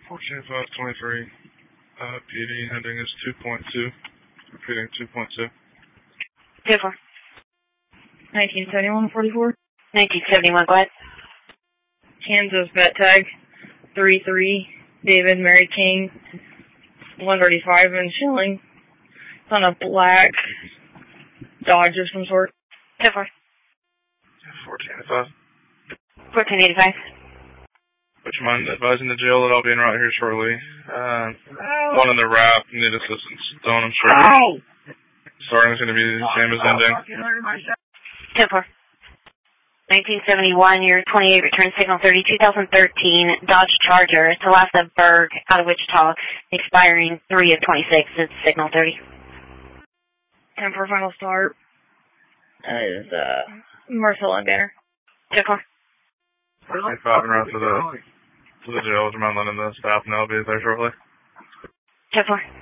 14-5-23. PD heading is 2.2. Repeating 2.2. 2-4. 1971-44. 1971, go ahead. Kansas vet tag 33. David Mary King 135 and shilling. It's on a black Dodge of some sort. 2-4. 14-5. 1485. Would you mind advising the jail that I'll be en route here shortly? One in the wrap, need assistance. Don't, I'm sure. Starting is going to be the same as ending. 2-4. 1971, your 28 return signal 30, 2013 Dodge Charger to Lassa Berg out of Wichita, expiring 3 of 26. It's signal 30. 10 for final start. That is Marcel and Banner. 2-4. 5 en route to the jail. Would you mind letting the staff know I'll be there shortly? 2-4.